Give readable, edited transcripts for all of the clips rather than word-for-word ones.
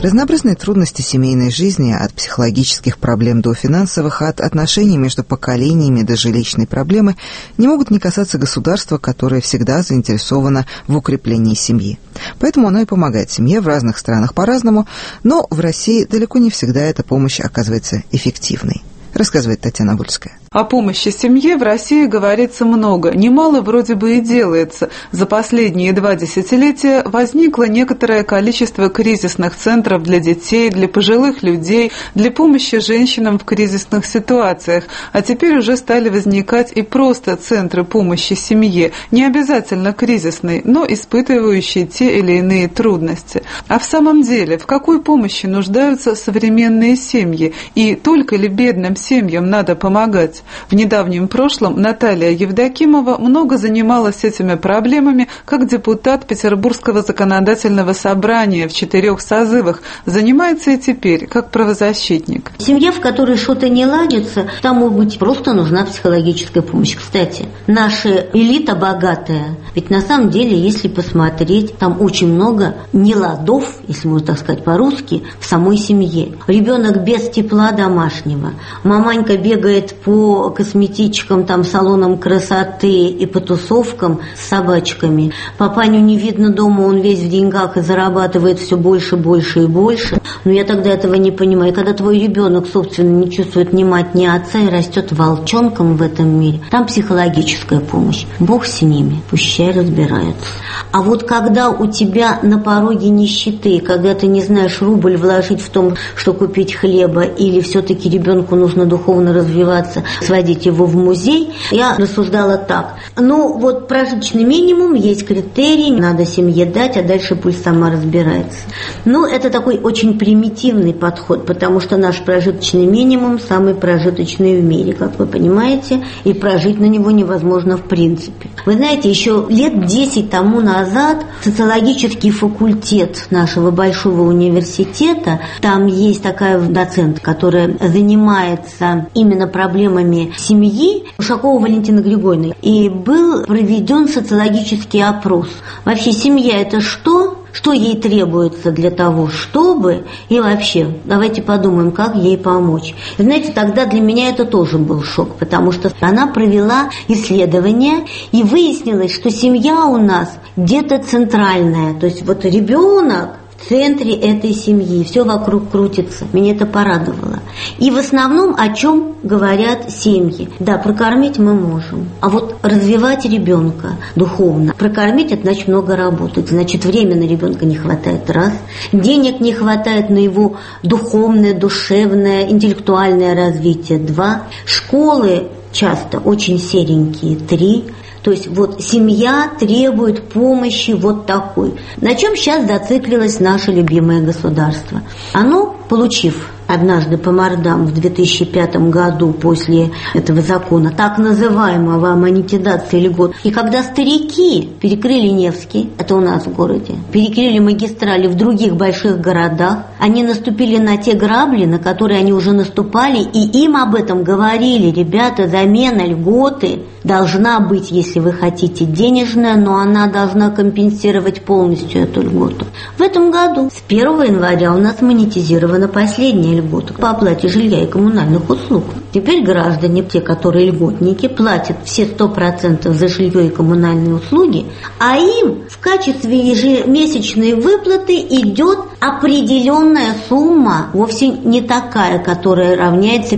Разнообразные трудности семейной жизни, от психологических проблем до финансовых, от отношений между поколениями до жилищной проблемы, не могут не касаться государства, которое всегда заинтересовано в укреплении семьи. Поэтому оно и помогает семье в разных странах по-разному, но в России далеко не всегда эта помощь оказывается эффективной. Рассказывает Татьяна Вольская. О помощи семье в России говорится много. Немало вроде бы и делается. За последние 2 десятилетия возникло некоторое количество кризисных центров для детей, для пожилых людей, для помощи женщинам в кризисных ситуациях. А теперь уже стали возникать и просто центры помощи семье, не обязательно кризисные, но испытывающие те или иные трудности. А в самом деле, в какой помощи нуждаются современные семьи? И только ли бедным семьям надо помогать? В недавнем прошлом Наталья Евдокимова много занималась этими проблемами как депутат Петербургского законодательного собрания в 4 созывах. Занимается и теперь как правозащитник. Семья, в которой что-то не ладится, там, может быть, просто нужна психологическая помощь. Кстати, наша элита богатая, ведь на самом деле, если посмотреть, там очень много неладов, если можно так сказать по-русски, в самой семье. Ребенок без тепла домашнего, маманька бегает по косметичкам, там, салонам красоты и по тусовкам с собачками. Папаню не видно дома, он весь в деньгах и зарабатывает все больше, больше и больше. Но я тогда этого не понимаю. И когда твой ребенок, собственно, не чувствует ни мать, ни отца и растет волчонком в этом мире, там психологическая помощь. Бог с ними, пущай разбираются. А вот когда у тебя на пороге нищеты, когда ты не знаешь рубль вложить в том, что купить хлеба, или все-таки ребенку нужно духовно развиваться, сводить его в музей, я рассуждала так. Ну, вот прожиточный минимум, есть критерий, надо семье дать, а дальше пусть сама разбирается. Ну, это такой очень примитивный подход, потому что наш прожиточный минимум самый прожиточный в мире, как вы понимаете, и прожить на него невозможно в принципе. Вы знаете, еще лет 10 тому назад социологический факультет нашего большого университета, там есть такая доцент, которая занимается именно проблемами семьи, Ушакова Валентина Григорьевна, и был проведен социологический опрос. Вообще семья – это что? Что ей требуется для того, чтобы, и вообще, давайте подумаем, как ей помочь. И знаете, тогда для меня это тоже был шок, потому что она провела исследование, и выяснилось, что семья у нас где-то центральная, то есть вот ребенок в центре этой семьи, все вокруг крутится. Меня это порадовало. И в основном о чем говорят семьи? Да, прокормить мы можем, а вот развивать ребенка духовно, прокормить — это значит много работать, значит времени на ребенка не хватает, раз, денег не хватает на его духовное, душевное, интеллектуальное развитие, два, школы часто очень серенькие, три. То есть вот семья требует помощи вот такой. На чем сейчас зациклилось наше любимое государство? Оно, получив однажды по мордам в 2005 году после этого закона, так называемого о монетизации льгот. И когда старики перекрыли Невский, это у нас в городе, перекрыли магистрали в других больших городах, они наступили на те грабли, на которые они уже наступали, и им об этом говорили: ребята, замена льготы должна быть, если вы хотите, денежная, но она должна компенсировать полностью эту льготу. В этом году с 1 января у нас монетизирована последняя льгота по оплате жилья и коммунальных услуг. Теперь граждане, те, которые льготники, платят все 100% за жилье и коммунальные услуги, а им в качестве ежемесячной выплаты идет определенная сумма, вовсе не такая, которая равняется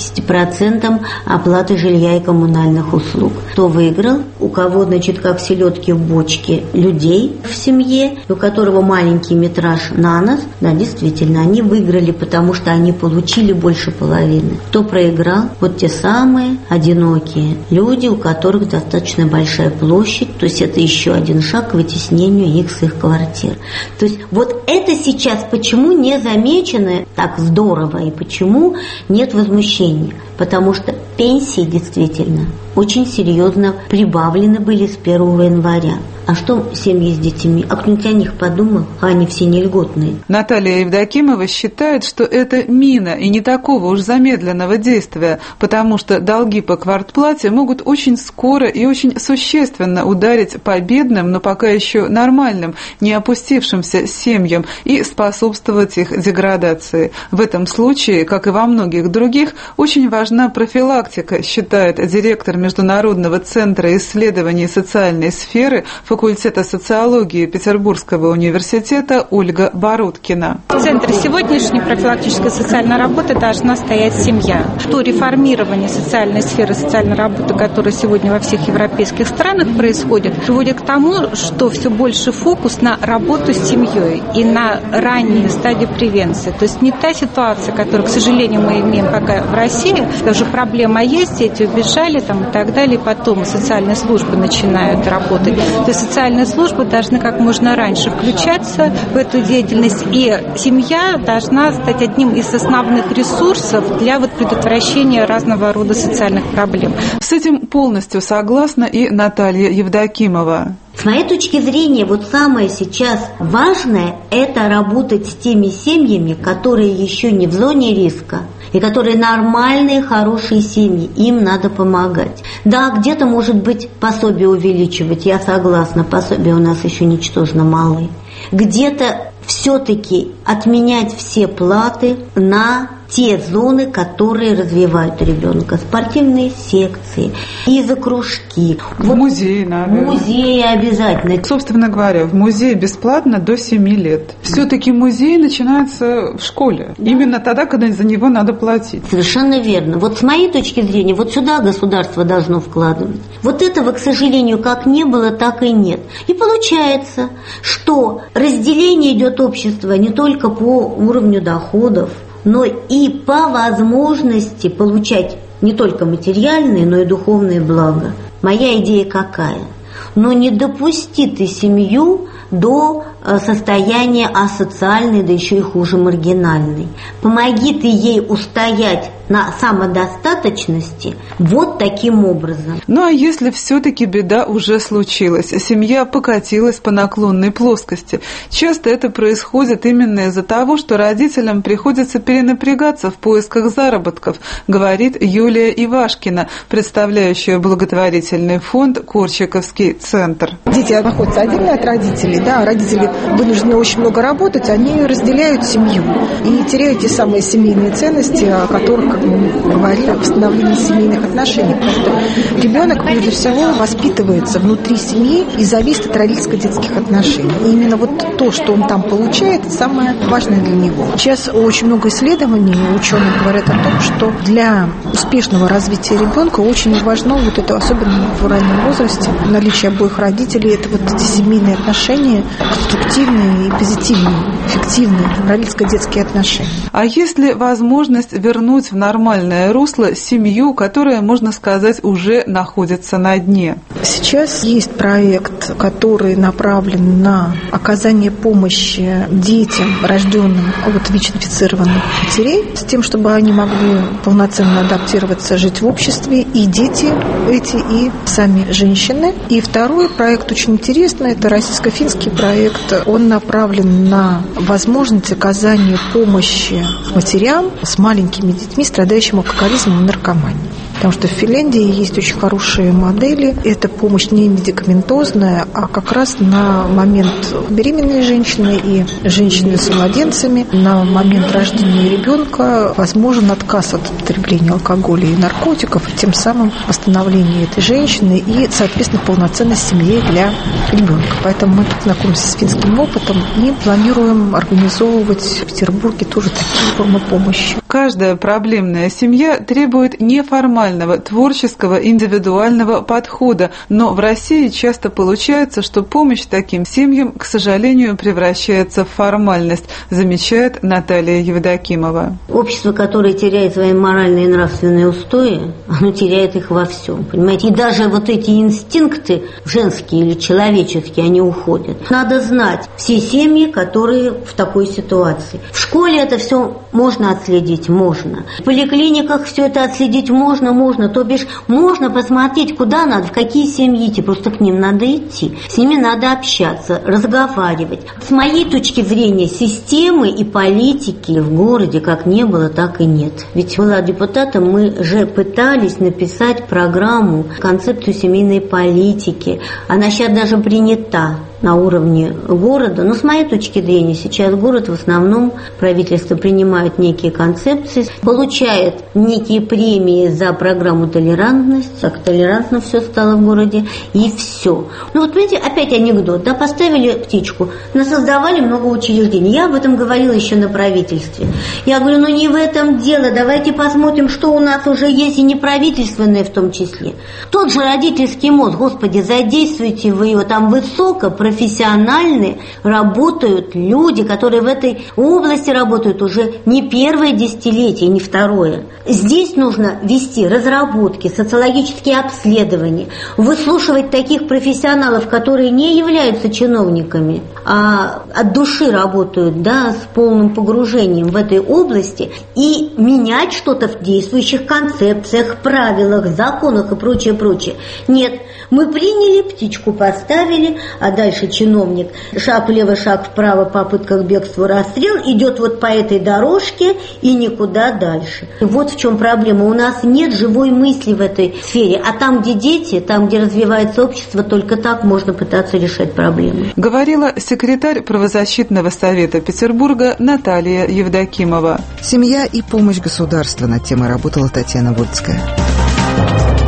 50% оплаты жилья и коммунальных услуг. Кто выиграл? У кого, значит, как селедки в бочке, людей в семье, у которого маленький метраж на нос, да, действительно, они выиграли, потому что они получили больше половины. Кто проиграл? Вот те самые одинокие люди, у которых достаточно большая площадь, то есть это еще один шаг к вытеснению их с их квартир. То есть вот это сейчас почему не замечено так здорово и почему нет возмущения? потому что пенсии действительно очень серьезно прибавлены были с 1 января. А что семьи с детьми? А кто-нибудь о них подумал? А они все не льготные. Наталья Евдокимова считает, что это мина и не такого уж замедленного действия, потому что долги по квартплате могут очень скоро и очень существенно ударить по бедным, но пока еще нормальным, не опустившимся семьям и способствовать их деградации. В этом случае, как и во многих других, очень важна профилактика, считает директор Международного центра исследований социальной сферы факультета социологии Петербургского университета Ольга Бородкина. В центре сегодняшней практической социальной работы должна стоять семья. То реформирование социальной сферы, социальной работы, которое сегодня во всех европейских странах происходит, приводит к тому, что все больше фокус на работу с семьей и на ранние стадии превенции. То есть не та ситуация, которую, к сожалению, мы имеем пока в России, даже проблема есть, дети убежали там, и так далее, и потом социальные службы начинают работать. То есть социальные службы должны как можно раньше включаться в эту деятельность, и семья должна стать одним из основных ресурсов для предотвращения разного рода социальных проблем. С этим полностью согласна и Наталья Евдокимова. С моей точки зрения, самое сейчас важное – это работать с теми семьями, которые еще не в зоне риска, и которые нормальные, хорошие семьи, им надо помогать. Да, где-то, может быть, пособие увеличивать, я согласна, пособия у нас еще ничтожно малые. Где-то все-таки отменять все платы на те зоны, которые развивают ребенка. Спортивные секции, кружки. В музее надо. В музее обязательно. Собственно говоря, в музее бесплатно до 7 лет. Все-таки музей начинается в школе. Да. Именно тогда, когда за него надо платить. Совершенно верно. С моей точки зрения, сюда государство должно вкладывать. Этого, к сожалению, как не было, так и нет. И получается, что разделение идет общества не только по уровню доходов, но и по возможности получать не только материальные, но и духовные блага. Моя идея какая? Не допусти ты семью до состояния асоциальной, да еще и хуже маргинальной. Помоги ты ей устоять на самодостаточности таким образом. А если все-таки беда уже случилась, семья покатилась по наклонной плоскости, часто это происходит именно из-за того, что родителям приходится перенапрягаться в поисках заработков, говорит Юлия Ивашкина, представляющая благотворительный фонд «Корчаковский центр». Дети находятся отдельно от родителей, родители вынуждены очень много работать, они разделяют семью и теряют те самые семейные ценности, о которых, как мы говорили, восстановление семейных отношений. Потому что ребенок, прежде всего, воспитывается внутри семьи и зависит от родительско-детских отношений. И именно то, что он там получает, самое важное для него. Сейчас очень много исследований, ученые говорят о том, что для успешного развития ребенка очень важно это, особенно в раннем возрасте, наличие обоих родителей, это эти семейные отношения, конструктивные и позитивные, эффективные родительско-детские отношения. А есть ли возможность вернуть в нормальное русло семью, которая, можно сказать, уже находится на дне? Сейчас есть проект, который направлен на оказание помощи детям, рожденным от ВИЧ-инфицированных матерей, с тем, чтобы они могли полноценно адаптироваться, жить в обществе, и дети эти, и сами женщины. И второй проект очень интересный, это российско-финский проект. Он направлен на возможность оказания помощи матерям с маленькими детьми, страдающим алкоголизмом и наркоманией. Потому что в Финляндии есть очень хорошие модели. Это помощь не медикаментозная, а как раз на момент беременной женщины и женщины с младенцами, на момент рождения ребенка возможен отказ от употребления алкоголя и наркотиков, и тем самым восстановление этой женщины и, соответственно, полноценность семьи для ребенка. Поэтому мы знакомимся с финским опытом и планируем организовывать в Петербурге тоже такие формы помощи. Каждая проблемная семья требует неформальной рационального, творческого, индивидуального подхода, но в России часто получается, что помощь таким семьям, к сожалению, превращается в формальность, замечает Наталья Евдокимова. Общество, которое теряет свои моральные и нравственные устои, оно теряет их во всем, понимаете? И даже вот эти инстинкты женские или человеческие, они уходят. Надо знать все семьи, которые в такой ситуации. В школе это все можно отследить, можно. В поликлиниках все это отследить можно, то бишь можно посмотреть, куда надо, в какие семьи идти, просто к ним надо идти, с ними надо общаться, разговаривать. С моей точки зрения, системы и политики в городе как не было, так и нет. Ведь была депутатом, мы же пытались написать программу, концепцию семейной политики. Она сейчас даже принята на уровне города. Но с моей точки зрения, сейчас город в основном, правительство принимает некие концепции, получает некие премии за программу толерантность, так толерантно все стало в городе, и все. Ну вот видите, опять анекдот, да, поставили птичку, насоздавали много учреждений. Я об этом говорила еще на правительстве. Я говорю, ну не в этом дело, давайте посмотрим, что у нас уже есть, и неправительственное в том числе. Тот же родительский мозг, господи, задействуйте вы его, там высоко, профессиональные работают люди, которые в этой области работают уже не первое десятилетие, не второе. Здесь нужно вести разработки, социологические обследования, выслушивать таких профессионалов, которые не являются чиновниками, а от души работают, да, с полным погружением в этой области, и менять что-то в действующих концепциях, правилах, законах и прочее, прочее. Нет, мы приняли, птичку поставили, а дальше чиновник шаг влево, шаг вправо, попытка к бегству, расстрел, идет вот по этой дорожке и никуда дальше. И вот в чем проблема. У нас нет живой мысли в этой сфере, а там, где дети, там, где развивается общество, только так можно пытаться решать проблемы. Говорила секретарь правозащитного совета Петербурга Наталья Евдокимова. Семья и помощь государства. Над темой работала Татьяна Вольцкая.